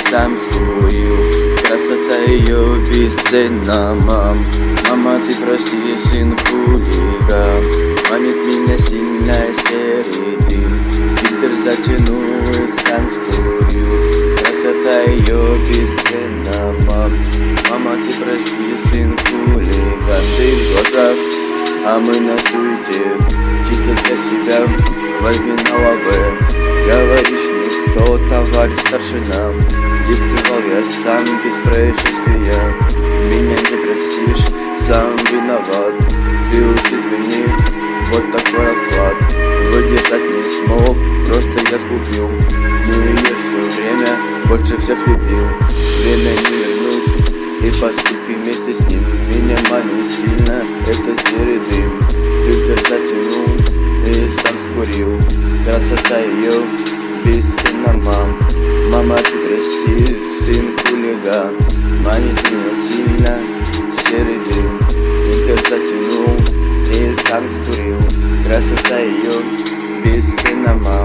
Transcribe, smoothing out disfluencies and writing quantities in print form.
сам скурил. Красота ее бесценна, мам. Мама, ты прости, сын хулиган. Манит меня сильно серый дым. Фильтр затянул и сам скурил. Красота ее бесценна, мам. Мама, ты прости, сын хулиган. Ты в глазах, а мы на суете. Чисто для себя, возьми на лаве. Говоришь, никто, товарищ старшина. Действовал я сам без происшествия. Меня не простишь, сам виноват. Ты уж извини, вот такой расклад. Выдержать не смог, просто я сглупил. Ну и я все время больше всех любил. Время не вернуть, и поступки вместе с ним. Меня манит сильно, это серый дым. Фильтр затянул и сам скурил. Красота ее бесценна, мам. Мама, ты прости, сын хулиган. Манит меня сильно серый дым. Фильтр затянул и сам скурил. Красота ее бесценна, мам.